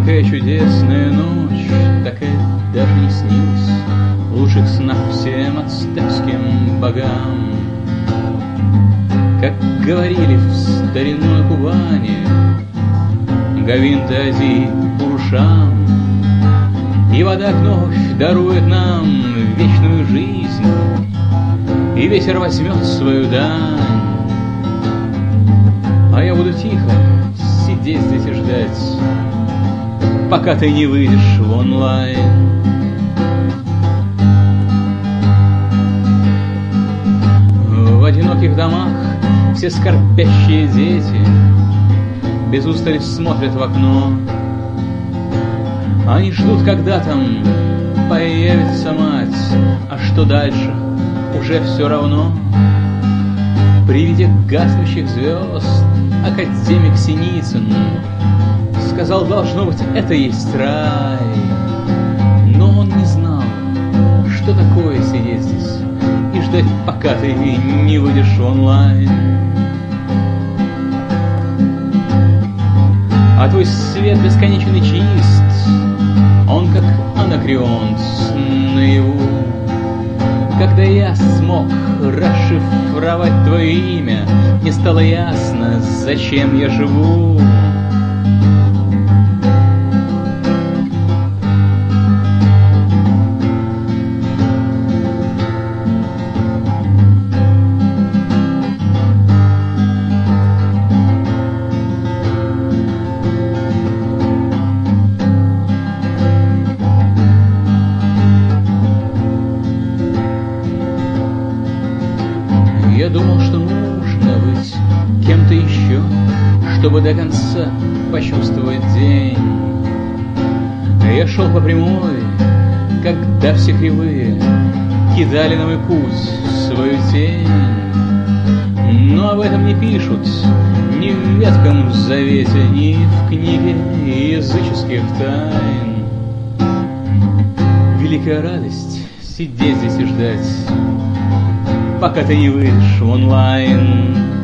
Какая чудесная ночь, такая даже не снилась в лучших снах всем ацтекским богам. Как говорили в старинной Кубани Говинта-Ази Пурушам, и вода вновь дарует нам вечную жизнь, и ветер возьмет свою дань. А я буду тихо сидеть здесь и ждать, пока ты не выйдешь в онлайн. В одиноких домах все скорбящие дети без устали смотрят в окно. Они ждут, когда там появится мать, а что дальше, уже все равно. При виде гаснущих звезд академик Синицын сказал, должно быть, это есть рай. Но он не знал, что такое сидеть здесь и ждать, пока ты не выйдешь онлайн. А твой свет бесконечный чист, он как анакреон наяву. Когда я смог расшифровать твое имя, мне стало ясно, зачем я живу. Я думал, что нужно быть кем-то еще, чтобы до конца почувствовать день. Я шел по прямой, когда все кривые кидали на мой путь свою тень. Но об этом не пишут ни в Ветхом Завете, ни в книге языческих тайн. Великая радость сидеть здесь и ждать, пока ты не выйдешь в онлайн.